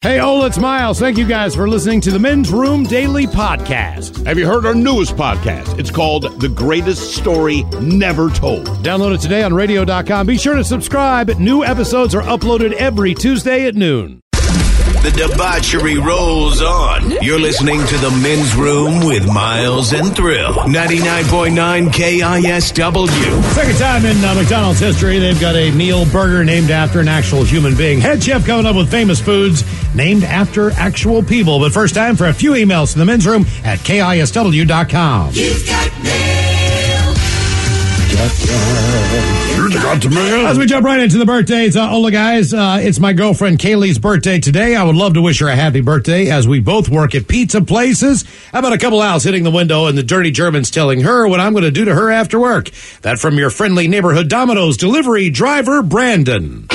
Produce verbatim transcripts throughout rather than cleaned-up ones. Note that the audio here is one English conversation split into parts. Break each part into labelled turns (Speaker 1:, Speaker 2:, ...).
Speaker 1: Hey, Ola, it's Miles. Thank you guys for listening to the Men's Room Daily Podcast.
Speaker 2: Have you heard our newest podcast? It's called The Greatest Story Never Told.
Speaker 1: Download it today on radio dot com. Be sure to subscribe. New episodes are uploaded every Tuesday at noon.
Speaker 3: The debauchery rolls on. You're listening to The Men's Room with Miles and Thrill. ninety-nine point nine K I S W.
Speaker 1: Second time in uh, McDonald's history, they've got a meal burger named after an actual human being. Head chef coming up with famous foods named after actual people. But first time for a few emails to the men's room at K I S W dot com.
Speaker 4: You've got mail.
Speaker 1: As we jump right into the birthdays, uh, Ola guys, uh, it's my girlfriend Kaylee's birthday today. I would love to wish her a happy birthday as we both work at pizza places. How about a couple owls hitting the window and the dirty Germans telling her what I'm going to do to her after work? That from your friendly neighborhood Domino's delivery driver, Brandon.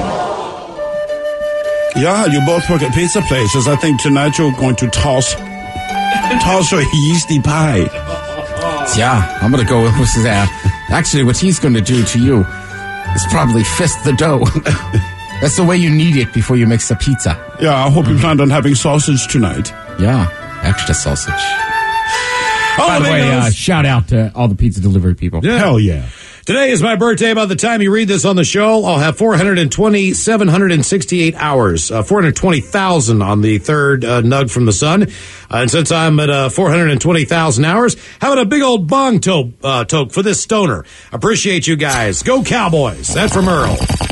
Speaker 5: Yeah, you both work at pizza places. I think tonight you're going to toss, toss your yeasty pie.
Speaker 6: Yeah, I'm going to go with that. Actually, what he's going to do to you is probably fist the dough. That's the way you knead it before you mix the pizza.
Speaker 5: Yeah, I hope you planned on having sausage tonight.
Speaker 6: Yeah, extra sausage.
Speaker 5: Oh,
Speaker 6: By the way, uh, shout out to all the pizza delivery people.
Speaker 1: Yeah. Hell yeah. Today is my birthday. By the time you read this on the show, I'll have four hundred twenty, seven hundred sixty-eight hours, uh, four hundred twenty thousand on the third uh, nug from the sun. Uh, and since I'm at uh, four hundred twenty thousand hours, how about a big old bong to- uh, toke for this stoner? Appreciate you guys. Go Cowboys. That's from Earl.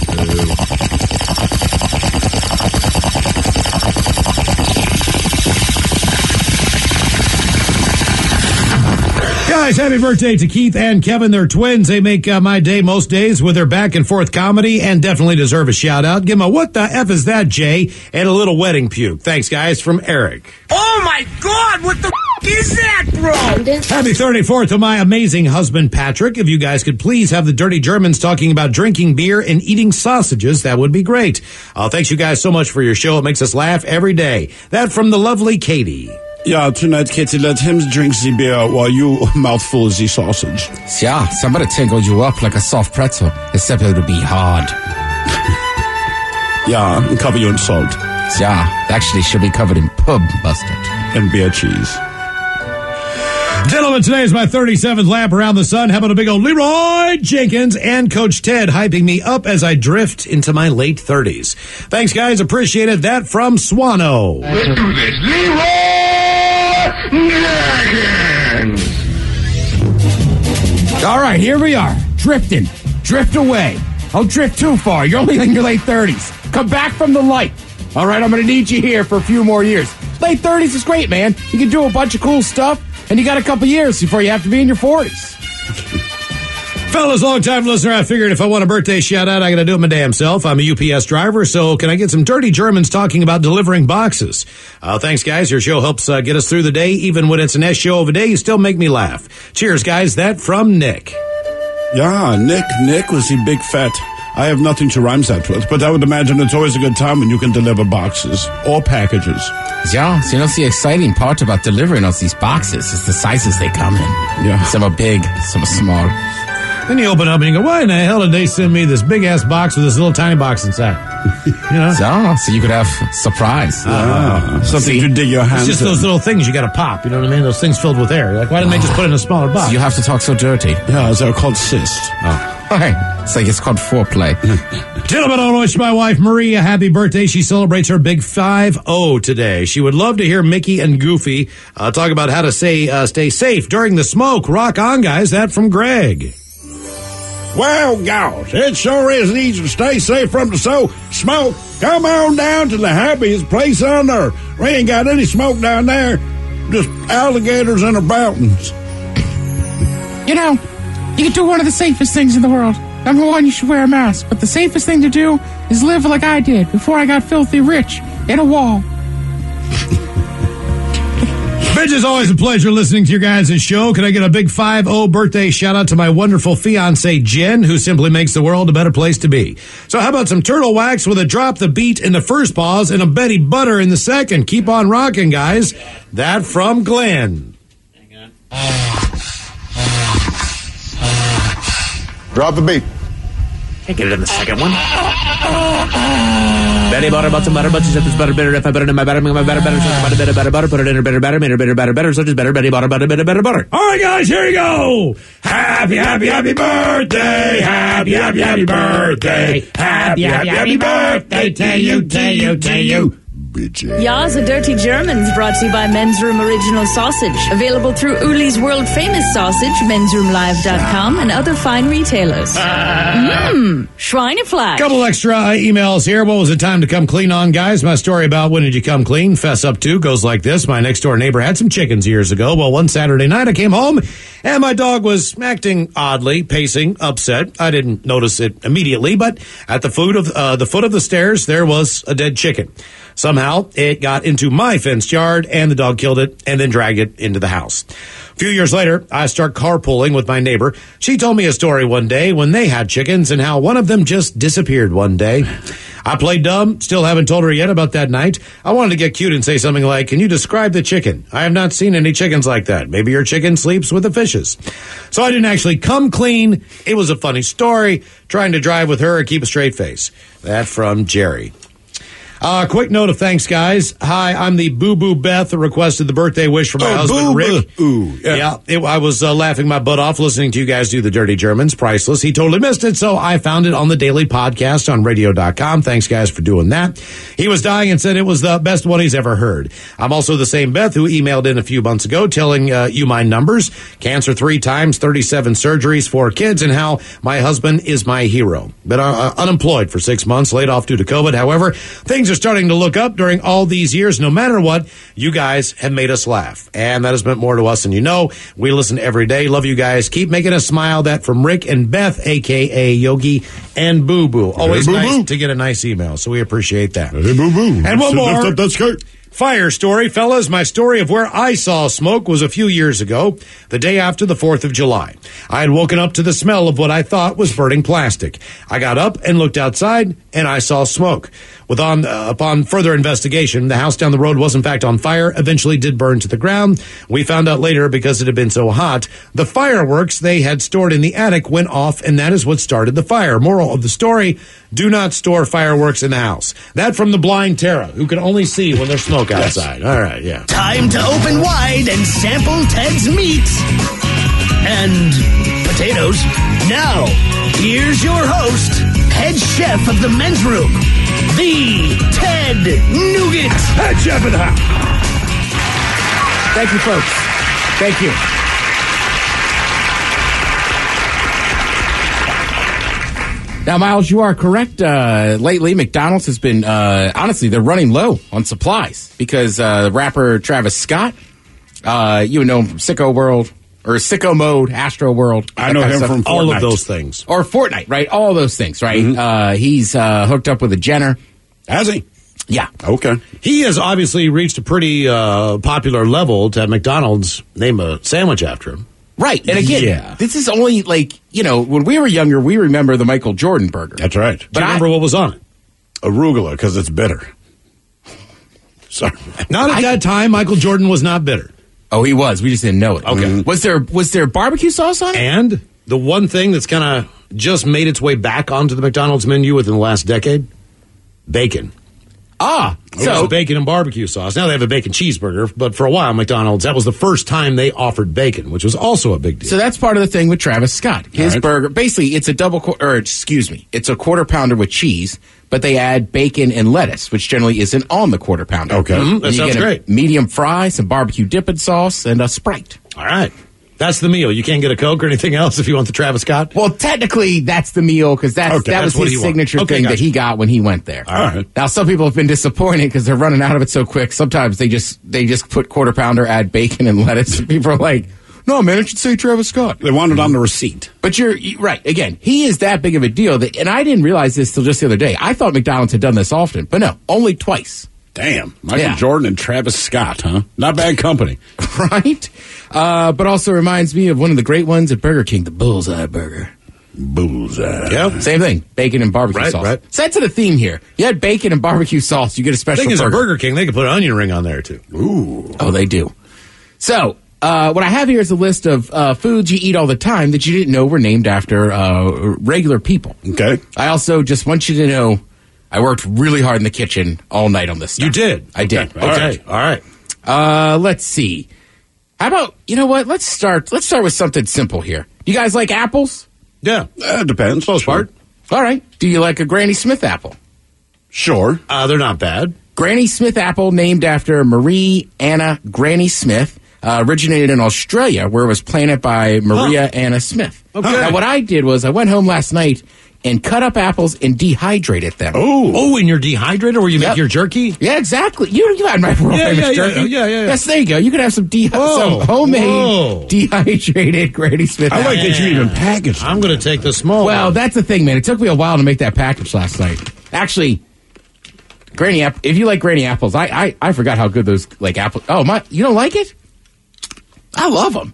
Speaker 1: Guys, happy birthday to Keith and Kevin. They're twins. They make uh, my day most days with their back and forth comedy and definitely deserve a shout out. Give them a what the F is that, Jay? And a little wedding puke. Thanks, guys, from Eric.
Speaker 4: Oh my God, what the f- is that, bro?
Speaker 1: Happy thirty-fourth to my amazing husband, Patrick. If you guys could please have the dirty Germans talking about drinking beer and eating sausages, that would be great. Uh, thanks you guys so much for your show. It makes us laugh every day. That from the lovely Katie.
Speaker 5: Yeah, tonight, Katie, let him drink the beer while you mouthful the sausage.
Speaker 6: Yeah, somebody tingle you up like a soft pretzel, except it'll be hard.
Speaker 5: Yeah, and cover you in salt.
Speaker 6: Yeah, actually should be covered in pub mustard.
Speaker 5: And beer cheese.
Speaker 1: Gentlemen, today is my thirty-seventh lap around the sun. How about a big old Leroy Jenkins and Coach Ted hyping me up as I drift into my late thirties. Thanks, guys. Appreciate it. That from Swano.
Speaker 7: Let's do this. Leroy Jenkins.
Speaker 6: All right, here we are, drifting. Drift away. Don't drift too far. You're only in your late thirties. Come back from the light. All right, I'm going to need you here for a few more years. Late thirties is great, man. You can do a bunch of cool stuff, and you got a couple years before you have to be in your forties.
Speaker 1: Fellas, long-time listener, I figured if I want a birthday shout-out, I got to do it my damn self. I'm a U P S driver, so can I get some dirty Germans talking about delivering boxes? Uh, thanks, guys. Your show helps uh, get us through the day. Even when it's an S show of a day, you still make me laugh. Cheers, guys. That from Nick.
Speaker 5: Yeah, Nick. Nick was the big fat. I have nothing to rhyme that with, but I would imagine it's always a good time when you can deliver boxes or packages.
Speaker 6: Yeah, so you know, the exciting part about delivering us these boxes is the sizes they come in.
Speaker 5: Yeah.
Speaker 6: Some are big, some are small.
Speaker 1: Then you open up and you go, why in the hell did they send me this big-ass box with this little tiny box inside? You know?
Speaker 6: So, so you could have surprise.
Speaker 5: Ah, something
Speaker 6: See?
Speaker 5: to dig your hands
Speaker 1: It's just
Speaker 5: in.
Speaker 1: those little things you got to pop. You know what I mean? Those things filled with air. Like, why didn't they just put it in a smaller box?
Speaker 6: So you have to talk so dirty.
Speaker 5: Yeah, they're called cysts.
Speaker 6: Oh. Okay. It's like it's called foreplay.
Speaker 1: Gentlemen, I want to wish my wife Marie a happy birthday. She celebrates her big five oh today. She would love to hear Mickey and Goofy uh, talk about how to say uh, stay safe during the smoke. Rock on, guys. That from Greg.
Speaker 5: Well, gosh, it sure is easy to stay safe from the so smoke. Come on down to the happiest place on earth. We ain't got any smoke down there, just alligators and their mountains.
Speaker 6: You know, you can do one of the safest things in the world. Number one, you should wear a mask. But the safest thing to do is live like I did before I got filthy rich in a wall.
Speaker 1: Bitch, it's always a pleasure listening to your guys' show. Can I get a big five oh birthday shout out to my wonderful fiance Jen, who simply makes the world a better place to be. So how about some turtle wax with a drop the beat in the first pause and a Betty Butter in the second? Keep on rocking, guys. That from Glenn.
Speaker 8: Drop the beat.
Speaker 9: Can't get it in the second one.
Speaker 8: Betty butter, butter, butter, butter, set this butter better. If I better than my better, my better, better, better, better, better, butter, put it in a better, better, better, better, better, better, such as better, Betty butter, butter, better, better, butter.
Speaker 1: All right, guys, here you go. Happy, happy, happy birthday. Happy, happy, happy birthday. Happy, happy, happy birthday to you, to you, to you.
Speaker 9: Ya's a Dirty Germans, brought to you by Men's Room Original Sausage. Available through Uli's World Famous Sausage, men's room live dot com, and other fine retailers. Mmm, Schweinefleisch.
Speaker 1: Couple extra uh, emails here. What was the time to come clean on, guys? My story about when did you come clean, fess up to, goes like this. My next door neighbor had some chickens years ago. Well, one Saturday night I came home and my dog was acting oddly, pacing, upset. I didn't notice it immediately, but at the foot of uh, the foot of the stairs, there was a dead chicken. Somehow, it got into my fenced yard, and the dog killed it and then dragged it into the house. A few years later, I start carpooling with my neighbor. She told me a story one day when they had chickens and how one of them just disappeared one day. I played dumb, still haven't told her yet about that night. I wanted to get cute and say something like, can you describe the chicken? I have not seen any chickens like that. Maybe your chicken sleeps with the fishes. So I didn't actually come clean. It was a funny story, trying to drive with her and keep a straight face. That from Jerry. Uh, quick note of thanks, guys. Hi, I'm the Boo Boo Beth that requested the birthday wish for my
Speaker 5: oh,
Speaker 1: husband,
Speaker 5: boo,
Speaker 1: Rick.
Speaker 5: Ooh, yeah.
Speaker 1: yeah it, I was uh, laughing my butt off listening to you guys do the Dirty Germans. Priceless. He totally missed it, so I found it on the daily podcast on radio dot com. Thanks, guys, for doing that. He was dying and said it was the best one he's ever heard. I'm also the same Beth who emailed in a few months ago telling uh, you my numbers. Cancer three times, thirty-seven surgeries, four kids, and how my husband is my hero. Been uh, unemployed for six months, laid off due to COVID. However, things are starting to look up during all these years. No matter what, you guys have made us laugh, and that has meant more to us than you know. We listen every day. Love you guys. Keep making us smile. That from Rick and Beth, a k a. Yogi and Boo Boo. Always
Speaker 5: hey, boo,
Speaker 1: nice
Speaker 5: boo.
Speaker 1: to get a nice email, so we appreciate that.
Speaker 5: Hey, Boo Boo.
Speaker 1: And one more.
Speaker 5: Lift up that skirt.
Speaker 1: Fire story, fellas. My story of where I saw smoke was a few years ago, the day after the fourth of July. I had woken up to the smell of what I thought was burning plastic. I got up and looked outside, and I saw smoke. With on, uh, upon further investigation, the house down the road was in fact on fire, eventually did burn to the ground. We found out later, because it had been so hot, the fireworks they had stored in the attic went off, and that is what started the fire. Moral of the story, do not store fireworks in the house. That from the blind Tara, who can only see when there's smoke outside. All right, yeah.
Speaker 10: Time to open wide and sample Ted's meat and potatoes. Now, here's your host, head chef of the men's room, the Ted Nugent.
Speaker 5: Head chef in the house.
Speaker 6: Thank you, folks. Thank you. Now, Miles, you are correct. Uh, lately, McDonald's has been, uh, honestly, they're running low on supplies because uh, rapper Travis Scott, uh, you would know him from Sicko World, or Sicko Mode, Astro World.
Speaker 5: I know him from Fortnite.
Speaker 1: All of those things.
Speaker 6: Or Fortnite, right? All those things, right?
Speaker 5: Mm-hmm.
Speaker 6: Uh, he's uh, hooked up with a Jenner.
Speaker 5: Has he?
Speaker 6: Yeah.
Speaker 5: Okay.
Speaker 1: He has obviously reached a pretty uh, popular level to have McDonald's name a sandwich after him.
Speaker 6: Right. And again,
Speaker 1: Yeah.
Speaker 6: this is only like, you know, when we were younger, we remember the Michael Jordan burger.
Speaker 5: That's right.
Speaker 1: Do you remember what was on it?
Speaker 5: Arugula, because it's bitter. Sorry.
Speaker 1: Not at
Speaker 6: I-
Speaker 1: that time. Michael Jordan was not bitter.
Speaker 6: Oh, he was. We just didn't know it.
Speaker 1: Okay.
Speaker 6: Was there was there barbecue sauce on it?
Speaker 1: And the one thing that's kind of just made its way back onto the McDonald's menu within the last decade, bacon.
Speaker 6: Ah,
Speaker 1: So
Speaker 6: so
Speaker 1: bacon and barbecue sauce. Now they have a bacon cheeseburger, but for a while, McDonald's, that was the first time they offered bacon, which was also a big deal.
Speaker 6: so that's part of the thing with Travis Scott. His
Speaker 5: All right.
Speaker 6: burger, basically, it's a double, qu- or excuse me, it's a quarter pounder with cheese, but they add bacon and lettuce, which generally isn't on the quarter pounder.
Speaker 5: Okay. Mhm,
Speaker 1: that
Speaker 6: And you
Speaker 1: sounds
Speaker 6: get a
Speaker 1: great.
Speaker 6: medium fry, some barbecue dipping sauce, and a Sprite.
Speaker 1: All right. That's the meal. You can't get a Coke or anything else if you want the Travis Scott.
Speaker 6: Well, technically, that's the meal because that's
Speaker 1: Okay,
Speaker 6: that
Speaker 1: that's
Speaker 6: was
Speaker 1: what
Speaker 6: his
Speaker 1: he wanted.
Speaker 6: signature
Speaker 1: Okay,
Speaker 6: thing
Speaker 1: gotcha.
Speaker 6: that he got when he went there.
Speaker 1: All right.
Speaker 6: Now, some people have been disappointed because they're running out of it so quick. Sometimes they just they just put quarter pounder, add bacon and lettuce. People are like, "No, man, it should say Travis Scott."
Speaker 5: They want it on the receipt.
Speaker 6: But you're you- right. Again, he is that big of a deal that, and I didn't realize this till just the other day. I thought McDonald's had done this often, but no, only twice.
Speaker 5: Damn. Michael
Speaker 6: Yeah.
Speaker 5: Jordan and Travis Scott, huh? Not bad company.
Speaker 6: Right? Uh, but also reminds me of one of the great ones at Burger King, the Bullseye Burger.
Speaker 5: Bullseye.
Speaker 1: Yeah.
Speaker 6: Same thing, bacon and barbecue
Speaker 1: Right,
Speaker 6: sauce.
Speaker 1: right.
Speaker 6: So that's a theme here. You had bacon and barbecue sauce, you get a
Speaker 1: The
Speaker 6: special
Speaker 1: thing is,
Speaker 6: burger.
Speaker 1: at Burger King, they could put an onion ring on there, too.
Speaker 5: Ooh.
Speaker 6: Oh, they do. So, uh, what I have here is a list of uh, foods you eat all the time that you didn't know were named after uh, regular people.
Speaker 5: Okay.
Speaker 6: I also just want you to know I worked really hard in the kitchen all night on this stuff.
Speaker 1: You did?
Speaker 6: I did.
Speaker 1: Okay. Okay. All right.
Speaker 6: Uh, let's see. How about, you know what? Let's start. Let's start with something simple here. You guys like apples?
Speaker 1: Yeah.
Speaker 5: Uh, depends.
Speaker 1: Most part.
Speaker 6: All right. Do you like a Granny Smith apple?
Speaker 5: Sure.
Speaker 1: Uh, they're not bad.
Speaker 6: Granny Smith apple, named after Marie Anna Granny Smith, uh, originated in Australia, where it was planted by Maria huh. Anna Smith.
Speaker 1: Okay.
Speaker 6: Now, what I did was I went home last night and cut up apples and dehydrated them.
Speaker 1: Oh, oh, in your dehydrator where you yep. make your jerky?
Speaker 6: Yeah, exactly. You, you had my world
Speaker 1: yeah,
Speaker 6: famous
Speaker 1: yeah,
Speaker 6: jerky.
Speaker 1: Yeah, yeah, yeah.
Speaker 6: Yes, there you go. You could have some, de- some homemade
Speaker 1: Whoa.
Speaker 6: dehydrated Granny Smith
Speaker 5: I
Speaker 6: apples.
Speaker 5: like that you even packaged
Speaker 1: I'm going to take the small
Speaker 6: Well,
Speaker 1: one.
Speaker 6: that's the thing, man. It took me a while to make that package last night. Actually, Granny apple. If you like Granny apples, I, I I forgot how good those like apples. Oh my, you don't like it? I love them.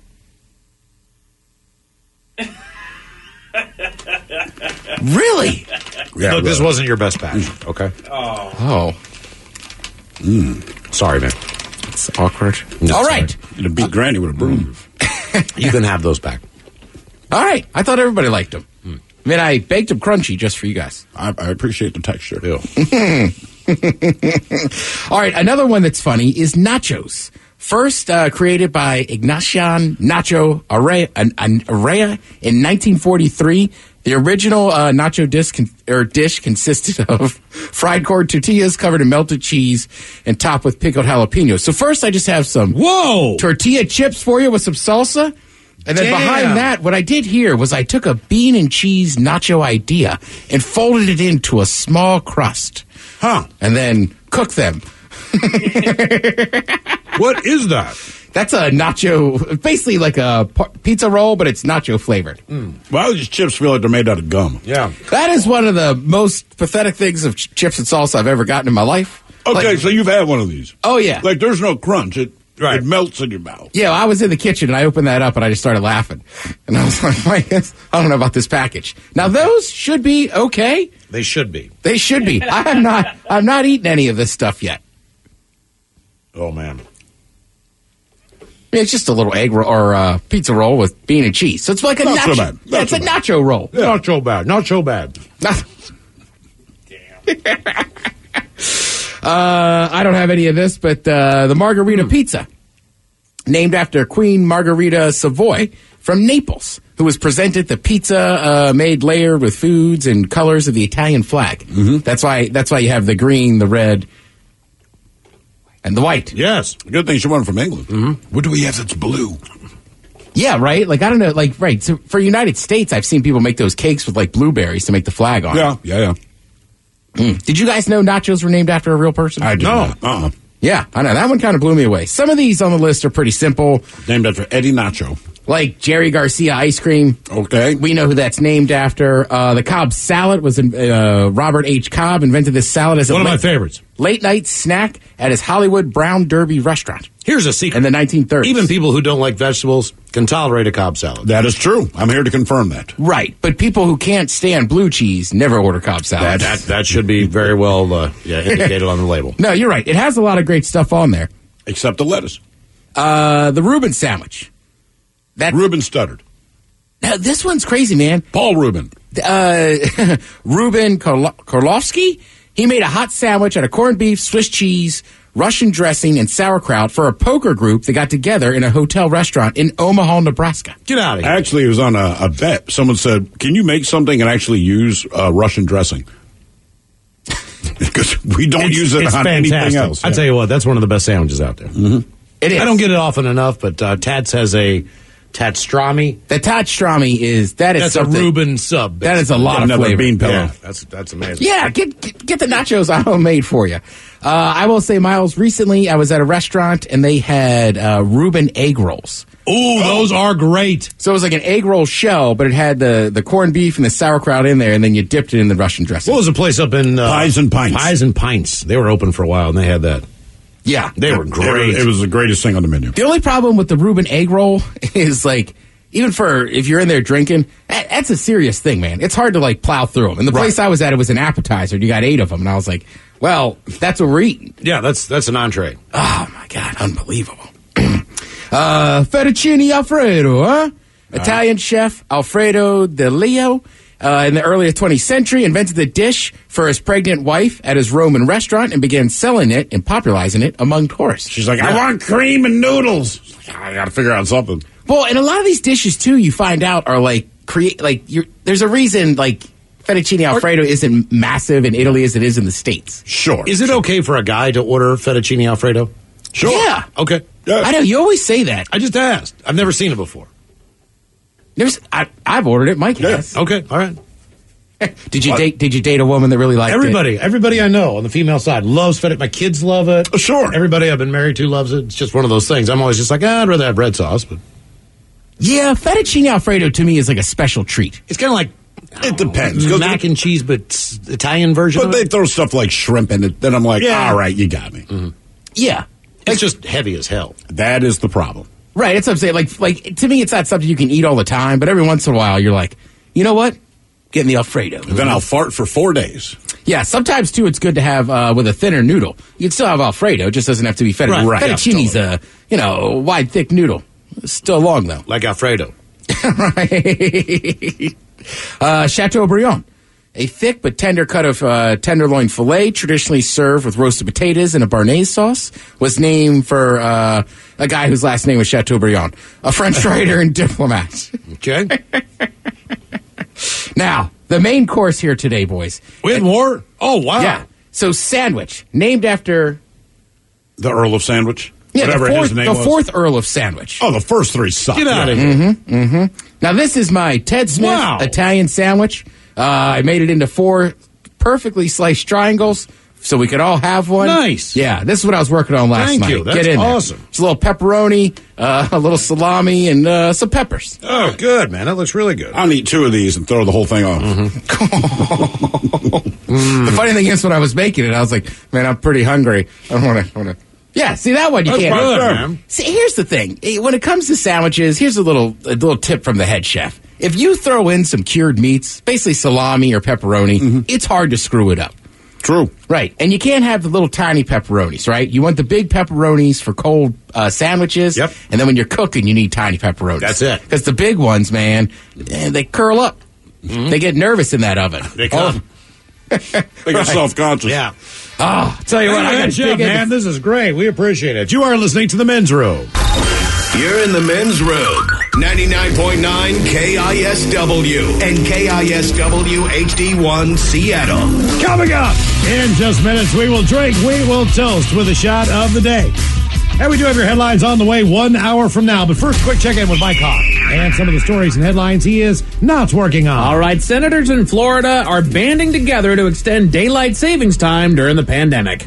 Speaker 6: Really?
Speaker 1: Yeah, Look, this wasn't your best batch. Okay.
Speaker 6: Oh. Oh.
Speaker 1: Mm. Sorry, man.
Speaker 6: It's awkward.
Speaker 1: No,
Speaker 6: All
Speaker 1: sorry.
Speaker 6: right.
Speaker 5: You'd have beat Granny with a broom.
Speaker 1: You can have those back.
Speaker 6: All right. I thought everybody liked them. Mm. I mean, I baked them crunchy just for you guys.
Speaker 5: I, I appreciate the texture.
Speaker 1: Yeah.
Speaker 6: All right. Another one that's funny is nachos. First uh, created by Ignacian Nacho Araya, an, an Araya in nineteen forty-three. The original uh, nacho dish, con- or dish consisted of fried corn tortillas covered in melted cheese and topped with pickled jalapenos. So first I just have some
Speaker 1: Whoa!
Speaker 6: tortilla chips for you with some salsa. And then
Speaker 1: Damn.
Speaker 6: behind that, what I did here was I took a bean and cheese nacho idea and folded it into a small crust.
Speaker 1: Huh.
Speaker 6: And then cooked them.
Speaker 1: What is that?
Speaker 6: That's a nacho, basically like a pizza roll, but it's nacho flavored.
Speaker 5: Mm. Well, these chips feel like they're made out of gum.
Speaker 1: Yeah.
Speaker 6: That is one of the most pathetic things of ch- chips and salsa I've ever gotten in my life.
Speaker 5: Okay,
Speaker 6: like,
Speaker 5: so you've had one of these.
Speaker 6: Oh, yeah.
Speaker 5: Like, there's no crunch. It,
Speaker 1: right.
Speaker 5: it melts in your mouth.
Speaker 6: Yeah, I was in the kitchen, and I opened that up, and I just started laughing. And I was like, I don't know about this package. Now, those should be okay.
Speaker 1: They should be.
Speaker 6: They should be. I have not, I've not eaten any of this stuff yet.
Speaker 1: Oh, man.
Speaker 6: It's just a little egg roll or uh, pizza roll with bean and cheese. So it's like a
Speaker 5: not
Speaker 6: nacho.
Speaker 5: So bad.
Speaker 6: Yeah,
Speaker 5: not
Speaker 6: it's
Speaker 5: so
Speaker 6: a
Speaker 5: bad.
Speaker 6: nacho roll.
Speaker 1: Yeah. Not so bad. Not so bad.
Speaker 6: Damn. uh, I don't have any of this, but uh, the margarita mm. pizza, named after Queen Margherita Savoy from Naples, who was presented the pizza uh, made layered with foods and colors of the Italian flag.
Speaker 5: Mm-hmm.
Speaker 6: That's why. That's why you have the green, the red, and the white.
Speaker 1: Yes.
Speaker 5: Good thing she wasn't from England.
Speaker 1: Mm-hmm.
Speaker 5: What do we have that's blue?
Speaker 6: Yeah, right? Like, I don't know. Like, right. So for United States, I've seen people make those cakes with, like, blueberries to make the flag on.
Speaker 5: Yeah, yeah, yeah.
Speaker 6: Mm. Did you guys know nachos were named after a real person?
Speaker 5: I did
Speaker 1: No.
Speaker 5: not. Uh-uh.
Speaker 6: Yeah, I know. That one kind of blew me away. Some of these on the list are pretty simple.
Speaker 5: Named after Eddie Nacho.
Speaker 6: Like Jerry Garcia ice cream.
Speaker 5: Okay.
Speaker 6: We know who that's named after. Uh, the Cobb salad was in, uh, Robert H. Cobb invented this salad as a
Speaker 1: One of
Speaker 6: late,
Speaker 1: my favorites.
Speaker 6: late night snack at his Hollywood Brown Derby restaurant
Speaker 1: Here's a secret.
Speaker 6: in the nineteen thirties.
Speaker 1: Even people who don't like vegetables can tolerate a Cobb salad.
Speaker 5: That is true. I'm here to confirm that.
Speaker 6: Right, but people who can't stand blue cheese never order Cobb salad.
Speaker 1: That, that, that should be very well uh, yeah, indicated on the label.
Speaker 6: No, you're right. It has a lot of great stuff on there.
Speaker 5: Except the lettuce.
Speaker 6: Uh, the Reuben sandwich. That
Speaker 5: Reuben stuttered.
Speaker 6: Now, this one's crazy, man.
Speaker 5: Paul Reuben.
Speaker 6: Uh, Reuben Korlo- Korlofsky, he made a hot sandwich out of corned beef, Swiss cheese, Russian dressing, and sauerkraut for a poker group that got together in a hotel restaurant in Omaha, Nebraska.
Speaker 1: Get out of here.
Speaker 5: Actually, it was on a, a bet. Someone said, can you make something and actually use uh, Russian dressing? Because we don't
Speaker 1: It's,
Speaker 5: use it
Speaker 1: it's
Speaker 5: on
Speaker 1: fantastic.
Speaker 5: anything else.
Speaker 1: I tell you what, that's one of the best sandwiches out there.
Speaker 5: Mm-hmm.
Speaker 6: It is.
Speaker 1: I don't get it often enough, but uh, Tats has a Tatstrami.
Speaker 6: The Tatstrami is, that is
Speaker 1: That's
Speaker 6: something.
Speaker 1: a Reuben sub.
Speaker 6: That is a lot of
Speaker 5: Another
Speaker 6: flavor.
Speaker 5: bean pillow.
Speaker 1: Yeah, that's that's amazing.
Speaker 6: Yeah, get, get get the nachos I homemade for you. Uh, I will say, Miles, recently I was at a restaurant and they had uh, Reuben egg rolls.
Speaker 1: Ooh, those are great.
Speaker 6: So it was like an egg roll shell, but it had the, the corned beef and the sauerkraut in there, and then you dipped it in the Russian dressing.
Speaker 1: What was a place up in uh,
Speaker 5: Pies and Pints.
Speaker 1: Pies and Pints. They were open for a while, and they had that.
Speaker 6: Yeah.
Speaker 1: They were
Speaker 5: It,
Speaker 1: great.
Speaker 5: was, it was the greatest thing on the menu.
Speaker 6: The only problem with the Reuben egg roll is, like, even for if you're in there drinking, that, that's a serious thing, man. It's hard to, like, plow through them. And the place I was at, it was an appetizer. You got eight of them, and I was like, well, that's what we're eating.
Speaker 1: Yeah, that's that's an entree.
Speaker 6: Oh, my God, unbelievable. uh, fettuccine Alfredo, huh? Italian chef Alfredo De Leo uh, in the early twentieth century, invented the dish for his pregnant wife at his Roman restaurant and began selling it and popularizing it among tourists.
Speaker 5: She's like, I want cream and noodles. I got to figure out something.
Speaker 6: Well, and a lot of these dishes, too, you find out are like, create like you're, there's a reason, like, fettuccine Alfredo isn't massive in Italy as it is in the States.
Speaker 5: Sure.
Speaker 1: Is it okay for a guy to order fettuccine Alfredo?
Speaker 5: Sure.
Speaker 6: Yeah.
Speaker 1: Okay.
Speaker 5: Yeah.
Speaker 6: I know, you always say that.
Speaker 1: I just asked. I've never seen it before.
Speaker 6: There's, I, I've ordered it. Mike has.
Speaker 1: Okay. All right.
Speaker 6: Did you date? Did you date a woman that really liked
Speaker 1: Everybody,
Speaker 6: it?
Speaker 1: everybody I know on the female side loves fettuccine. My kids love it.
Speaker 5: Oh, sure.
Speaker 1: Everybody I've been married to loves it. It's just one of those things. I'm always just like, ah, I'd rather have red sauce, but
Speaker 6: Yeah, fettuccine Alfredo to me is like a special treat.
Speaker 1: it's kind of like
Speaker 5: It depends. 'cause
Speaker 1: mac
Speaker 5: it-
Speaker 1: and cheese, but s- Italian version.
Speaker 5: But
Speaker 1: of
Speaker 5: they
Speaker 1: it.
Speaker 5: throw stuff like shrimp in it. Then I'm like,
Speaker 1: Yeah.
Speaker 5: all right, you got me.
Speaker 6: Yeah,
Speaker 1: It's just heavy as hell.
Speaker 5: That is the problem.
Speaker 6: right. That's what I'm saying. Like, like to me, it's not something you can eat all the time. But every once in a while, you're like, you know what? Getting the Alfredo.
Speaker 5: And then I'll fart for four days.
Speaker 6: Yeah, sometimes too, it's good to have uh, with a thinner noodle. You can still have Alfredo, it just doesn't have to be fettuccine.
Speaker 1: Right, right.
Speaker 6: Fettuccine's a you know wide, thick noodle. It's still long though.
Speaker 1: Like Alfredo.
Speaker 6: Right. uh, Chateaubriand, a thick but tender cut of uh, tenderloin filet, traditionally served with roasted potatoes and a Béarnaise sauce, was named for uh, a guy whose last name was Chateaubriand, a French writer and diplomat.
Speaker 1: Okay.
Speaker 6: Now, the main course here today, boys.
Speaker 1: We had more? Oh, wow.
Speaker 6: Yeah. So, sandwich, named after
Speaker 5: The Earl of Sandwich.
Speaker 6: yeah,
Speaker 5: whatever
Speaker 6: the fourth,
Speaker 5: his name
Speaker 6: the
Speaker 5: was.
Speaker 6: fourth Earl of Sandwich.
Speaker 5: Oh, the first three suck.
Speaker 1: Get out of
Speaker 5: Yeah.
Speaker 1: here.
Speaker 6: Now, this is my Ted Smith
Speaker 1: Wow.
Speaker 6: Italian sandwich. Uh, I made it into four perfectly sliced triangles so we could all have one.
Speaker 1: Nice.
Speaker 6: Yeah, this is what I was working on last
Speaker 1: Thank
Speaker 6: night.
Speaker 1: you. That's
Speaker 6: Get in there.
Speaker 1: awesome.
Speaker 6: It's a little pepperoni, uh, a little salami, and uh, some peppers.
Speaker 1: Oh, good, man. That looks really good.
Speaker 5: I'll eat two of these and throw the whole thing off.
Speaker 6: The funny thing is, when I was making it, I was like, man, I'm pretty hungry. I don't want to. want to. Yeah, see that one you
Speaker 1: That's
Speaker 6: can't.
Speaker 1: good, man.
Speaker 6: See, here's the thing. Eh, When it comes to sandwiches, here's a little a little tip from the head chef. If you throw in some cured meats, basically salami or pepperoni,
Speaker 1: Mm-hmm.
Speaker 6: it's hard to screw it up.
Speaker 5: True.
Speaker 6: Right. And you can't have the little tiny pepperonis, right? You want the big pepperonis for cold uh, sandwiches.
Speaker 1: Yep.
Speaker 6: And then when you're cooking, you need tiny pepperonis.
Speaker 1: That's it.
Speaker 6: Because the big ones, man, eh, they curl up. They get nervous in that oven.
Speaker 1: Mm-hmm. They come.
Speaker 5: They get self-conscious.
Speaker 1: Yeah.
Speaker 6: Oh, I'll tell you what, I
Speaker 1: Hey,
Speaker 6: got
Speaker 1: Jeff,
Speaker 6: big
Speaker 1: man, this is great. We appreciate it. You are listening to The Men's Room.
Speaker 3: You're in the men's room. ninety-nine point nine K I S W and K I S W H D one Seattle.
Speaker 1: Coming up in just minutes, we will drink, we will toast with a shot of the day. And we do have your headlines on the way one hour from now. But first, quick check-in with Mike Hawk and some of the stories and headlines he is not working on.
Speaker 8: All right, senators in Florida are banding together to extend daylight savings time during the pandemic.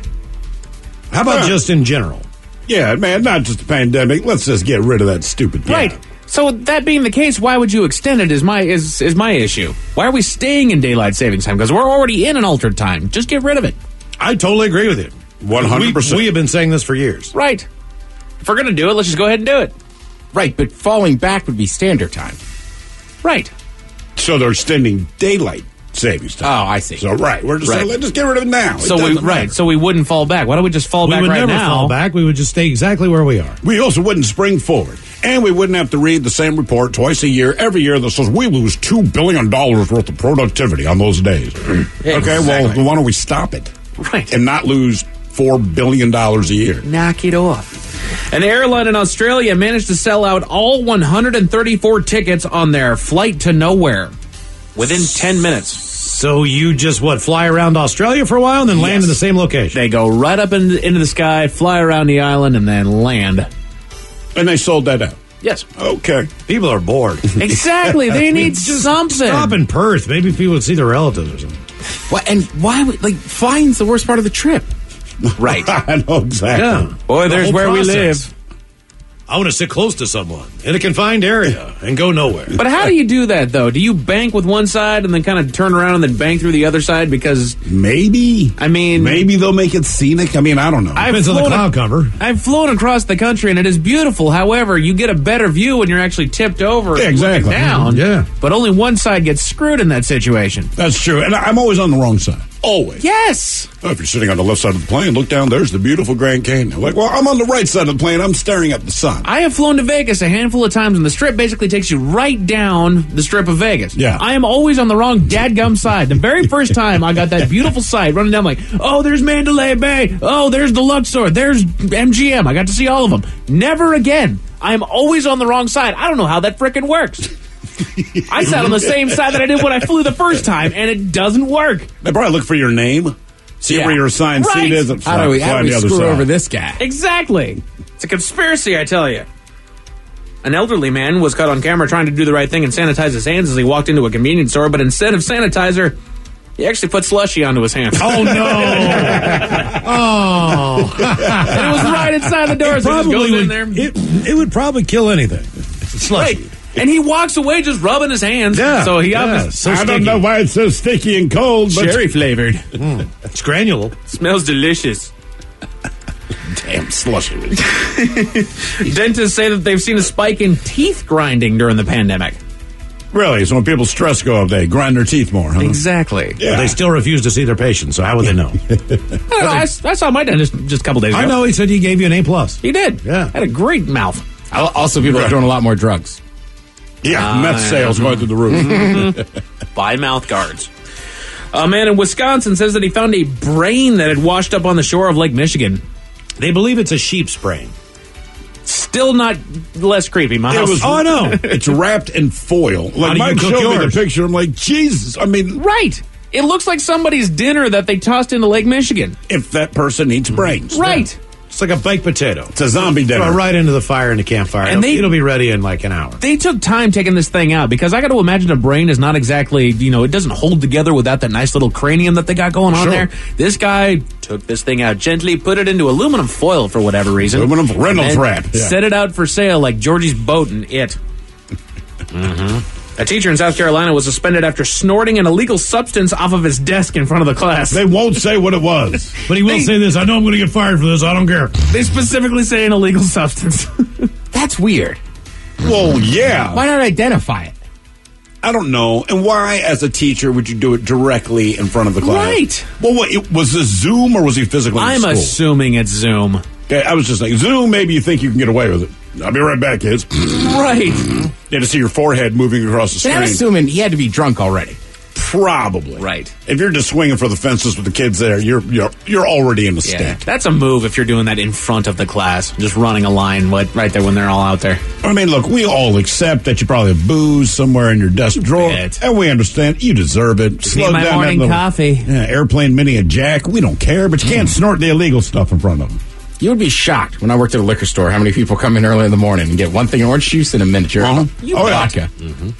Speaker 1: How about just in general?
Speaker 5: Yeah, man, not just the pandemic. Let's just get rid of that stupid thing.
Speaker 8: Right. So that being the case, why would you extend it? Is my is is my issue? Why are we staying in daylight savings time? Because we're already in an altered time. Just get rid of it.
Speaker 1: I totally agree with you.
Speaker 5: one hundred percent.
Speaker 1: We, we have been saying this for years.
Speaker 8: Right. If we're gonna do it, let's just go ahead and do it.
Speaker 6: Right, but falling back would be standard time.
Speaker 8: Right.
Speaker 5: So they're extending daylight savings time.
Speaker 6: Oh, I see.
Speaker 5: So, right. We're just
Speaker 6: Right.
Speaker 5: saying, let's just get rid of it now. It
Speaker 8: So we
Speaker 5: doesn't
Speaker 8: right.
Speaker 5: matter.
Speaker 8: So we wouldn't fall back. Why don't we just fall
Speaker 1: We
Speaker 8: back
Speaker 1: would
Speaker 8: right
Speaker 1: never
Speaker 8: now?
Speaker 1: fall back. We would just stay exactly where we are.
Speaker 5: We also wouldn't spring forward. And we wouldn't have to read the same report twice a year, every year that says we lose two billion dollars worth of productivity on those days. Okay, well,
Speaker 8: Exactly.
Speaker 5: why don't we stop it?
Speaker 8: Right.
Speaker 5: And not lose four billion dollars a year.
Speaker 8: Knock it off. An airline in Australia managed to sell out all one hundred thirty-four tickets on their flight to nowhere within ten minutes.
Speaker 1: So you just, what, fly around Australia for a while and then land
Speaker 8: Yes.
Speaker 1: in the same location?
Speaker 8: They go right up in, into the sky, fly around the island, and then land.
Speaker 5: And they sold that out.
Speaker 8: Yes.
Speaker 5: Okay.
Speaker 1: People are bored.
Speaker 8: Exactly. They need
Speaker 1: Just
Speaker 8: something.
Speaker 1: Stop in Perth. Maybe people would see their relatives or something.
Speaker 6: Why, and why would, like, flying's the worst part of the trip.
Speaker 8: Right.
Speaker 5: I know exactly.
Speaker 1: Yeah.
Speaker 8: Boy,
Speaker 1: The
Speaker 8: there's
Speaker 1: whole
Speaker 8: where we
Speaker 1: process.
Speaker 8: live.
Speaker 1: I want to sit close to someone in a confined area and go nowhere.
Speaker 8: But how do you do that, though? Do you bank with one side and then kind of turn around and then bank through the other side? Because,
Speaker 5: Maybe.
Speaker 8: I mean...
Speaker 5: Maybe they'll make it scenic. I mean, I don't know.
Speaker 8: I've
Speaker 1: Depends on the
Speaker 8: flown
Speaker 1: cloud
Speaker 8: a-
Speaker 1: cover.
Speaker 8: I've flown across the country and it is beautiful. However, you get a better view when you're actually tipped over
Speaker 5: Yeah,
Speaker 8: and looking
Speaker 5: exactly.
Speaker 8: down.
Speaker 1: Yeah.
Speaker 8: But only one side gets screwed in that situation.
Speaker 5: That's true. And I'm always on the wrong side. Always.
Speaker 8: Yes.
Speaker 5: Oh, if you're sitting on the left side of the plane, look down, there's the beautiful Grand Canyon. Like, well, I'm on the right side of the plane. I'm staring at the sun.
Speaker 8: I have flown to Vegas a handful of times, and the strip basically takes you right down the strip of Vegas.
Speaker 5: Yeah.
Speaker 8: I am always on the wrong dadgum side. The very first time I got that beautiful sight running down, like, oh, there's Mandalay Bay. Oh, there's the Luxor. There's M G M. I got to see all of them. Never again. I am always on the wrong side. I don't know how that frickin' works. I sat on the same side that I did when I flew the first time, and it doesn't work.
Speaker 5: They probably look for your name, see
Speaker 8: Yeah.
Speaker 5: where your assigned
Speaker 8: Right.
Speaker 5: seat is. And
Speaker 6: How do we,
Speaker 5: fly
Speaker 6: how
Speaker 5: on
Speaker 6: do we
Speaker 5: the other
Speaker 6: screw
Speaker 5: side.
Speaker 6: over this guy?
Speaker 8: Exactly. It's a conspiracy, I tell you. An elderly man was caught on camera trying to do the right thing and sanitize his hands as he walked into a convenience store, but instead of sanitizer, he actually put slushy onto his hands.
Speaker 1: Oh, no. Oh.
Speaker 8: And it was right inside the door,
Speaker 1: It
Speaker 8: so he just
Speaker 1: probably
Speaker 8: goes in
Speaker 1: would,
Speaker 8: there.
Speaker 1: it, it would probably kill anything. It's slushy.
Speaker 8: Right. And he walks away just rubbing his hands.
Speaker 1: Yeah,
Speaker 8: So he
Speaker 1: yeah,
Speaker 8: obviously
Speaker 1: so
Speaker 5: I don't
Speaker 1: sticky.
Speaker 5: know why it's so sticky and cold, but
Speaker 8: cherry flavored.
Speaker 1: Mm, it's granule.
Speaker 8: Smells delicious.
Speaker 5: damn slushy.
Speaker 8: Dentists say that they've seen a spike in teeth grinding during the pandemic.
Speaker 5: Really? So when people's stress go up, they grind their teeth more, huh?
Speaker 8: Exactly.
Speaker 5: Yeah.
Speaker 1: But they still refuse to see their patients, so how would they know?
Speaker 8: I, don't know, I, I saw my dentist just a couple days ago.
Speaker 1: I know, he said he gave you an A plus.
Speaker 8: He did.
Speaker 1: Yeah.
Speaker 8: Had a great mouth.
Speaker 6: Also, people are doing a lot more drugs.
Speaker 5: Yeah, meth sales going through the roof.
Speaker 8: Buy mouth guards. A man in Wisconsin says that he found a brain that had washed up on the shore of Lake Michigan.
Speaker 1: They believe it's a sheep's brain.
Speaker 8: Still not less creepy, Miles.
Speaker 5: It was,
Speaker 1: Oh, I know.
Speaker 5: It's wrapped in foil.
Speaker 1: How
Speaker 5: Like
Speaker 1: do you
Speaker 5: Mike
Speaker 1: cook
Speaker 5: showed me the
Speaker 1: yours?
Speaker 5: picture. I'm like, Jesus. I mean,
Speaker 8: right. It looks like somebody's dinner that they tossed into Lake Michigan.
Speaker 5: if that person eats brains.
Speaker 8: Right.
Speaker 1: It's like a baked potato.
Speaker 5: It's a zombie dinner.
Speaker 1: Throw it right into the fire in the campfire.
Speaker 8: And
Speaker 1: it'll,
Speaker 8: they-
Speaker 1: it'll be ready in like an hour.
Speaker 8: They took time taking this thing out because I got to imagine a brain is not exactly, you know, it doesn't hold together without that nice little cranium that they got going on
Speaker 5: Sure.
Speaker 8: there. This guy took this thing out gently, put it into aluminum foil for whatever reason.
Speaker 5: Aluminum Reynolds
Speaker 8: and
Speaker 5: wrap. Yeah.
Speaker 8: Set it out for sale like Georgie's boat and it. Mm-hmm. A teacher in South Carolina was suspended after snorting an illegal substance off of his desk in front of the class.
Speaker 5: They won't say what it was.
Speaker 1: But he will
Speaker 8: They-
Speaker 1: say this. I know I'm going to get fired for this. I don't care.
Speaker 8: They specifically say an illegal substance.
Speaker 6: That's weird.
Speaker 5: Well, yeah.
Speaker 6: Why not identify it?
Speaker 5: I don't know. And why, as a teacher, would you do it directly in front of the class?
Speaker 8: Right.
Speaker 5: Well, what, it, was this Zoom or was he physically in
Speaker 8: I'm
Speaker 5: school?
Speaker 8: assuming it's Zoom.
Speaker 5: Okay, I was just like, Zoom, maybe you think you can get away with it. I'll be right back, kids.
Speaker 8: Right.
Speaker 5: You had to see your forehead moving across the
Speaker 6: And I'm
Speaker 5: screen.
Speaker 6: assuming he had to be drunk already.
Speaker 5: Probably.
Speaker 8: Right.
Speaker 5: If you're just swinging for the fences with the kids there, you're you're, you're already in the
Speaker 8: Yeah,
Speaker 5: stink.
Speaker 8: that's a move if you're doing that in front of the class, just running a line what, right there when they're all out there.
Speaker 5: I mean, look, we all accept that you probably have booze somewhere in your desk drawer,
Speaker 8: bet.
Speaker 5: and we understand you deserve it. Slow
Speaker 8: my
Speaker 5: down that
Speaker 8: morning
Speaker 5: little-
Speaker 8: coffee.
Speaker 5: Yeah, airplane mini and Jack. We don't care, but you can't snort the illegal stuff in front of them.
Speaker 6: You would be shocked when I worked at a liquor store how many people come in early in the morning and get one thing of orange juice and a miniature.
Speaker 5: Uh-huh.
Speaker 6: You
Speaker 5: Oh, yeah.
Speaker 6: vodka.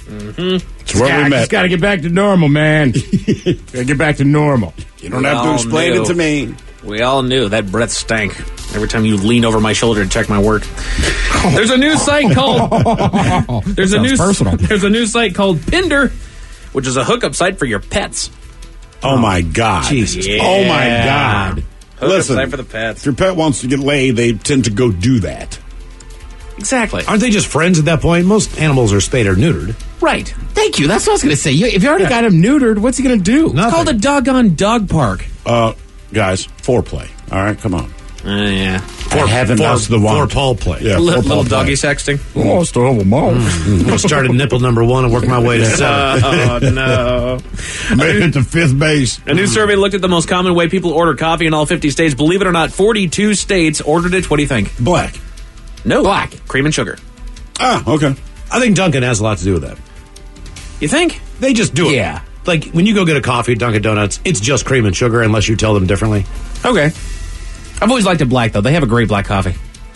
Speaker 5: It's where
Speaker 6: Yeah,
Speaker 5: we
Speaker 6: I
Speaker 5: met.
Speaker 6: just got to get back to normal, man. Gotta get back to normal.
Speaker 5: You don't have to
Speaker 8: all
Speaker 5: explain
Speaker 8: knew.
Speaker 5: it to me.
Speaker 8: We all knew that breath stank every time you leaned over my shoulder to check my work. There's a new site called There's a
Speaker 6: Sounds
Speaker 8: new
Speaker 6: personal.
Speaker 8: There's a new site called Pinder, which is a hookup site for your pets.
Speaker 5: Oh, my God.
Speaker 1: Jesus.
Speaker 5: Oh, my God.
Speaker 8: Hookup
Speaker 5: Listen,
Speaker 8: site for the
Speaker 5: if
Speaker 8: pets.
Speaker 5: your pet wants to get laid, they tend to go do that.
Speaker 8: Exactly.
Speaker 1: Aren't they just friends at that point? Most animals are spayed or neutered.
Speaker 8: Right.
Speaker 6: Thank you. That's what I was going to say. You, if you already got him neutered, what's he going to do?
Speaker 8: It's called a doggone dog park.
Speaker 5: Uh, guys, foreplay. All right, come on.
Speaker 8: Uh, yeah.
Speaker 5: For heaven,
Speaker 1: Four,
Speaker 5: that's the one.
Speaker 1: four paw play.
Speaker 5: Yeah,
Speaker 8: Little,
Speaker 5: four-paw
Speaker 8: little
Speaker 5: play.
Speaker 8: doggy sexting.
Speaker 5: Oh, I still have them all.
Speaker 1: I'll start at nipple number one and work my way to seven.
Speaker 8: Oh, no.
Speaker 5: Made it to fifth base.
Speaker 8: A new survey looked at the most common way people order coffee in all fifty states. Believe it or not, forty-two states ordered it. What do you think?
Speaker 5: Black.
Speaker 8: No. Black. Cream and sugar.
Speaker 5: Ah, okay.
Speaker 1: I think Dunkin' has a lot to do with that.
Speaker 8: You think?
Speaker 1: They just do it.
Speaker 6: Yeah.
Speaker 1: Like when you go get a coffee at Dunkin' Donuts, it's just cream and sugar unless you tell them differently.
Speaker 8: Okay. I've always liked it black, though. They have a great black coffee.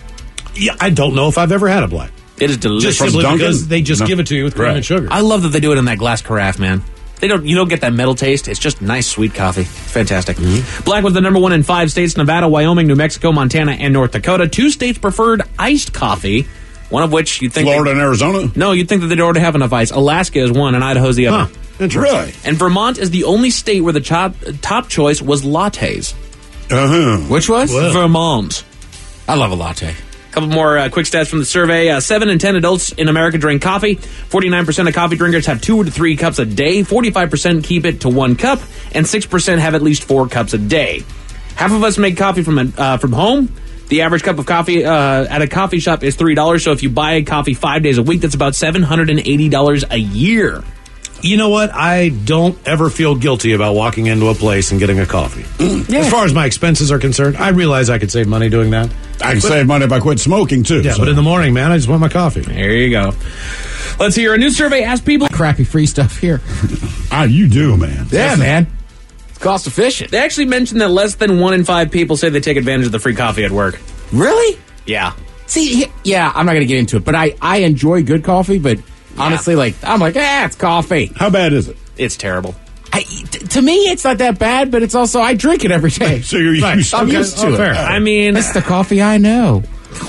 Speaker 1: Yeah, I don't know if I've ever had a black.
Speaker 8: It is delicious.
Speaker 1: Just simply
Speaker 5: Dunkin'?
Speaker 1: because they just
Speaker 5: No.
Speaker 1: give it to you with cream
Speaker 5: Right.
Speaker 1: and sugar.
Speaker 8: I love that they do it in that glass carafe, man. They don't. You don't get that metal taste. It's just nice, sweet coffee. It's fantastic. Black was the number one in five states: Nevada, Wyoming, New Mexico, Montana, and North Dakota. Two states preferred iced coffee. One of which you'd think
Speaker 5: Florida
Speaker 8: they,
Speaker 5: and Arizona?
Speaker 8: no, you'd think that they'd already have enough ice. Alaska is one, and Idaho's the other.
Speaker 1: Huh.
Speaker 5: Really?
Speaker 8: And Vermont is the only state where the top top choice was lattes.
Speaker 5: Uh-huh.
Speaker 6: Which was?
Speaker 1: Well.
Speaker 8: Vermont.
Speaker 6: I love a latte.
Speaker 8: couple more uh, quick stats from the survey. Uh, seven in ten adults in America drink coffee. forty-nine percent of coffee drinkers have two to three cups a day. forty-five percent keep it to one cup. And six percent have at least four cups a day. Half of us make coffee from uh, from home. The average cup of coffee uh, at a coffee shop is three dollars. So if you buy coffee five days a week, that's about seven hundred eighty dollars a year.
Speaker 1: You know what? I don't ever feel guilty about walking into a place and getting a coffee. Yeah. As far as my expenses are concerned, I realize I could save money doing that.
Speaker 5: I can but, save money if I quit smoking, too.
Speaker 1: Yeah,
Speaker 5: so.
Speaker 1: but in the morning, man, I just want my coffee.
Speaker 8: There you go. Let's hear a new survey. Ask people.
Speaker 6: Crappy free stuff here.
Speaker 5: Ah, you do, man.
Speaker 6: Yeah,
Speaker 5: That's
Speaker 6: man. It's cost efficient.
Speaker 8: They actually mentioned that less than one in five people say they take advantage of the free coffee at work.
Speaker 6: Really?
Speaker 8: Yeah.
Speaker 6: See, yeah, I'm not going to get into it, but I, I enjoy good coffee, but honestly, like, I'm like, ah, it's coffee.
Speaker 5: How bad is it?
Speaker 8: It's terrible.
Speaker 6: I, t- to me, it's not that bad, but it's also, I drink it every day.
Speaker 5: So you're
Speaker 6: right.
Speaker 5: used,
Speaker 6: I'm
Speaker 5: okay.
Speaker 6: used to
Speaker 5: oh,
Speaker 6: it.
Speaker 5: Fair.
Speaker 8: I mean,
Speaker 6: it's the coffee I know.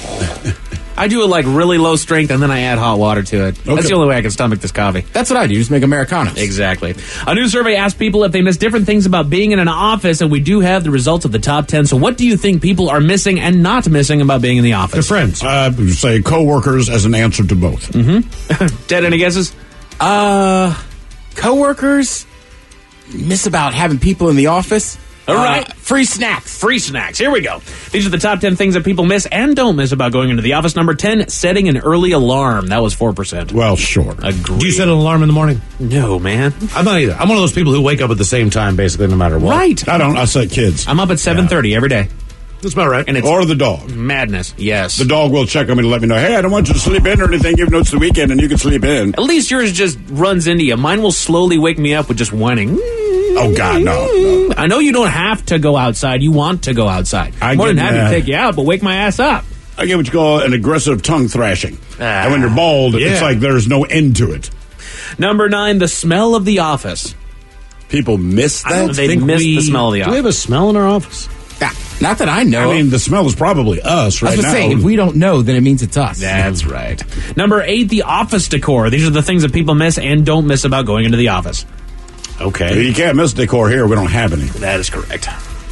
Speaker 8: I do it like really low strength, and then I add hot water to it. Okay. That's the only way I can stomach this coffee.
Speaker 6: That's what I do, just make Americanos.
Speaker 8: Exactly. A new survey asked people if they miss different things about being in an office, and we do have the results of the top ten. So what do you think people are missing and not missing about being in the office?
Speaker 1: Their friends.
Speaker 5: Uh, say coworkers as an answer to both.
Speaker 8: Mm-hmm. Ted, any guesses?
Speaker 6: Uh, coworkers miss about having people in the office.
Speaker 8: All right.
Speaker 6: Uh, free snacks.
Speaker 8: Free snacks. Here we go. These are the top ten things that people miss and don't miss about going into the office. Number ten, setting an early alarm. That was four percent.
Speaker 5: Well, sure.
Speaker 8: Agreed.
Speaker 1: Do you set an alarm in the morning?
Speaker 8: No, man.
Speaker 1: I'm not either. I'm one of those people who wake up at the same time, basically, no matter what.
Speaker 8: Right.
Speaker 5: I don't. I set kids.
Speaker 8: I'm up at seven thirty yeah. every day.
Speaker 1: That's about right.
Speaker 8: And it's
Speaker 5: or the dog.
Speaker 8: Madness. Yes.
Speaker 5: The dog will check on me to let me know, hey, I don't want you to sleep in or anything, even though it's the weekend and you can sleep in.
Speaker 8: At least yours just runs into you. Mine will slowly wake me up with just whining.
Speaker 5: Oh, God, no. no.
Speaker 8: I know you don't have to go outside. You want to go outside. I'm more than happy uh, to take you out, but wake my ass up.
Speaker 5: I get what you call an aggressive tongue thrashing.
Speaker 8: Ah,
Speaker 5: and when you're bald, yeah. it's like there's no end to it.
Speaker 8: Number nine, the smell of the office.
Speaker 5: People miss that?
Speaker 8: I don't they miss we, the smell of the office.
Speaker 1: Do we have a smell in our office?
Speaker 6: Yeah, not that I know.
Speaker 5: I mean, the smell is probably us right
Speaker 6: I was
Speaker 5: now.
Speaker 6: Say, if we don't know, then it means it's us.
Speaker 8: That's right. Number eight, the office decor. These are the things that people miss and don't miss about going into the office.
Speaker 1: Okay.
Speaker 5: You can't miss decor here. We don't have any.
Speaker 8: That is correct.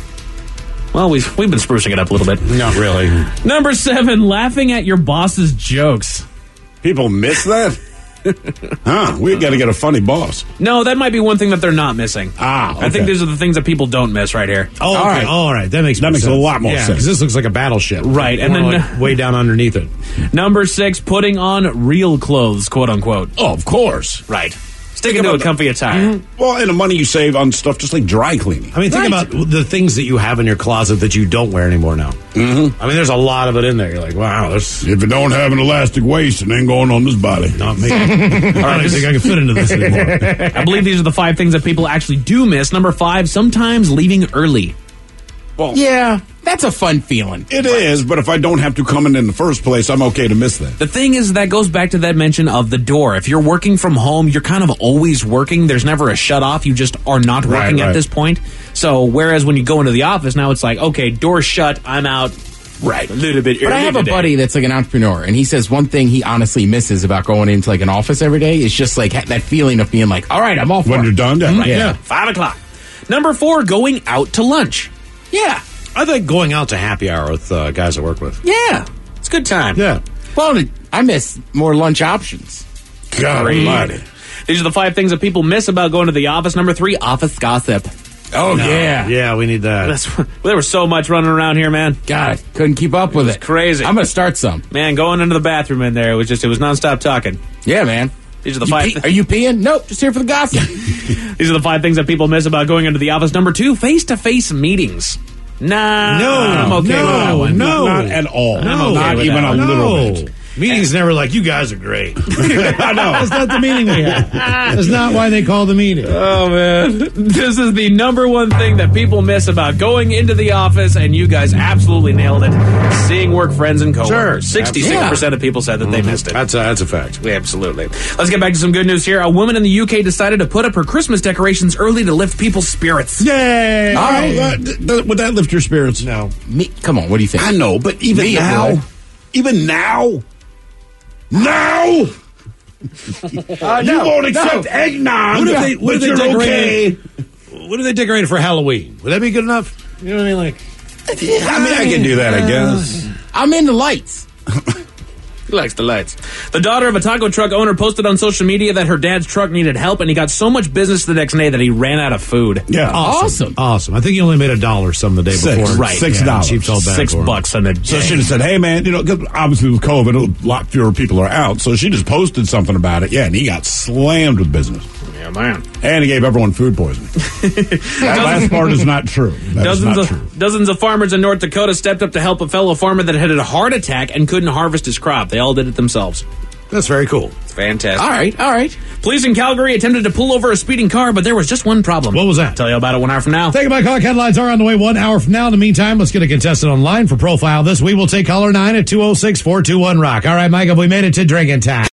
Speaker 8: Well, we've, we've been sprucing it up a little bit.
Speaker 1: Not really.
Speaker 8: Number seven, laughing at your boss's jokes.
Speaker 5: People miss that? Huh, we got to get a funny boss.
Speaker 8: No, that might be one thing that they're not missing.
Speaker 5: Ah, okay.
Speaker 8: I think these are the things that people don't miss right here.
Speaker 1: Oh, okay. All right. All right. That makes
Speaker 5: that makes
Speaker 1: sense.
Speaker 5: a lot more
Speaker 1: yeah,
Speaker 5: sense.
Speaker 1: Because this looks like a battleship.
Speaker 8: Right. And then
Speaker 1: like way down underneath it.
Speaker 8: Number six, putting on real clothes, quote unquote.
Speaker 5: Oh, of course.
Speaker 8: Right. Sticking to a comfy attire.
Speaker 5: Mm-hmm. Well, and the money you save on stuff just like dry cleaning.
Speaker 1: I mean, think right. about the things that you have in your closet that you don't wear anymore now.
Speaker 5: Mm-hmm.
Speaker 1: I mean, there's a lot of it in there. You're like, wow, there's...
Speaker 5: If it don't have an elastic waist, it ain't going on this body.
Speaker 1: Not me. I don't think I can fit into this anymore.
Speaker 8: I believe these are the five things that people actually do miss. Number five, sometimes leaving early.
Speaker 6: Well, yeah, that's a fun feeling.
Speaker 5: It right. is, but if I don't have to come in in the first place, I'm okay to miss that.
Speaker 8: The thing is, that goes back to that mention of the door. If you're working from home, you're kind of always working. There's never a shut off. You just are not working
Speaker 5: right, right.
Speaker 8: at this point. So, whereas when you go into the office, now it's like, okay, door shut, I'm out.
Speaker 6: Right.
Speaker 8: A little bit early.
Speaker 6: But I have
Speaker 8: today.
Speaker 6: a buddy that's like an entrepreneur, and he says one thing he honestly misses about going into like an office every day is just like that feeling of being like, all right, I'm off.
Speaker 5: When
Speaker 6: work.
Speaker 5: you're done, yeah.
Speaker 8: Right.
Speaker 6: yeah.
Speaker 8: yeah. Five o'clock. Number four, going out to lunch.
Speaker 6: Yeah.
Speaker 1: I think going out to happy hour with uh, guys I work with.
Speaker 8: Yeah. It's a good time.
Speaker 1: Yeah.
Speaker 6: Well, I miss more lunch options.
Speaker 5: God almighty.
Speaker 8: These are the five things that people miss about going to the office. Number three, office gossip.
Speaker 6: Oh,
Speaker 1: no.
Speaker 6: yeah.
Speaker 1: Yeah, we need that.
Speaker 8: That's, there was so much running around here, man.
Speaker 6: God, couldn't keep up with it.
Speaker 8: It was crazy.
Speaker 6: I'm going to start some.
Speaker 8: Man, going into the bathroom in there, it was just, it was nonstop talking.
Speaker 6: Yeah, man.
Speaker 8: These are the
Speaker 6: you
Speaker 8: five.
Speaker 6: Pee-
Speaker 8: th-
Speaker 6: are you peeing? Nope, just here for the gossip.
Speaker 8: These are the five things that people miss about going into the office. Number two, face-to-face meetings. Nah,
Speaker 1: no,
Speaker 8: I'm okay
Speaker 1: no,
Speaker 8: with that one.
Speaker 1: No,
Speaker 5: not, not at all.
Speaker 1: No,
Speaker 5: okay not even a
Speaker 1: no.
Speaker 5: little bit.
Speaker 1: Meetings never like, you guys are great.
Speaker 5: I know.
Speaker 1: That's not the meeting we have. That's not why they call the meeting.
Speaker 8: Oh, man. This is the number one thing that people miss about going into the office, and you guys absolutely nailed it. Seeing work friends and coworkers.
Speaker 1: Sure.
Speaker 8: sixty-six percent yeah. of people said that mm-hmm. they missed it.
Speaker 1: That's a, that's a fact.
Speaker 8: Yeah, absolutely. Let's get back to some good news here. A woman in the U K decided to put up her Christmas decorations early to lift people's spirits.
Speaker 5: Yay!
Speaker 6: All right.
Speaker 5: Uh, th- th- would that lift your spirits?
Speaker 1: No.
Speaker 6: Me, come on, what do you think?
Speaker 5: I know, but even
Speaker 6: Me,
Speaker 5: now, even now, now,
Speaker 6: uh,
Speaker 5: you
Speaker 6: no,
Speaker 5: won't accept
Speaker 6: no.
Speaker 5: eggnog.
Speaker 1: What if they, what if
Speaker 5: but
Speaker 1: they
Speaker 5: you're
Speaker 1: decorated?
Speaker 5: okay.
Speaker 1: What if they decorated for Halloween? Would that be good enough? You know what I mean? Like,
Speaker 5: I mean, I can do that, I guess.
Speaker 6: I'm into lights.
Speaker 8: He likes the lights. The daughter of a taco truck owner posted on social media that her dad's truck needed help, and he got so much business the next day that he ran out of food.
Speaker 5: Yeah.
Speaker 1: Awesome.
Speaker 6: Awesome.
Speaker 1: Awesome. I think he only made a dollar some the day
Speaker 5: Six.
Speaker 1: before.
Speaker 8: Right.
Speaker 5: Six
Speaker 1: Yeah,
Speaker 5: dollars.
Speaker 1: she felt bad
Speaker 8: Six
Speaker 1: for him.
Speaker 8: bucks on a
Speaker 5: So
Speaker 8: day.
Speaker 5: she just said, hey, man, you know, 'cause obviously with COVID, a lot fewer people are out. So she just posted something about it. Yeah, and he got slammed with business.
Speaker 8: Yeah, man.
Speaker 5: And he gave everyone food poisoning. That last part is not true. That is
Speaker 8: Dozens
Speaker 5: not
Speaker 8: of,
Speaker 5: true.
Speaker 8: dozens of farmers in North Dakota stepped up to help a fellow farmer that had a heart attack and couldn't harvest his crop. They all did it themselves.
Speaker 1: That's very cool.
Speaker 8: It's fantastic.
Speaker 6: All right, all right.
Speaker 8: Police in Calgary attempted to pull over a speeding car, but there was just one problem.
Speaker 1: What was that?
Speaker 8: Tell you about it one hour from now.
Speaker 1: Take my clock. Headlines are on the way one hour from now. In the meantime, let's get a contestant online for Profile This. We will take caller nine at two oh six, four two one, rock. All right, Michael, we made it to drinking time.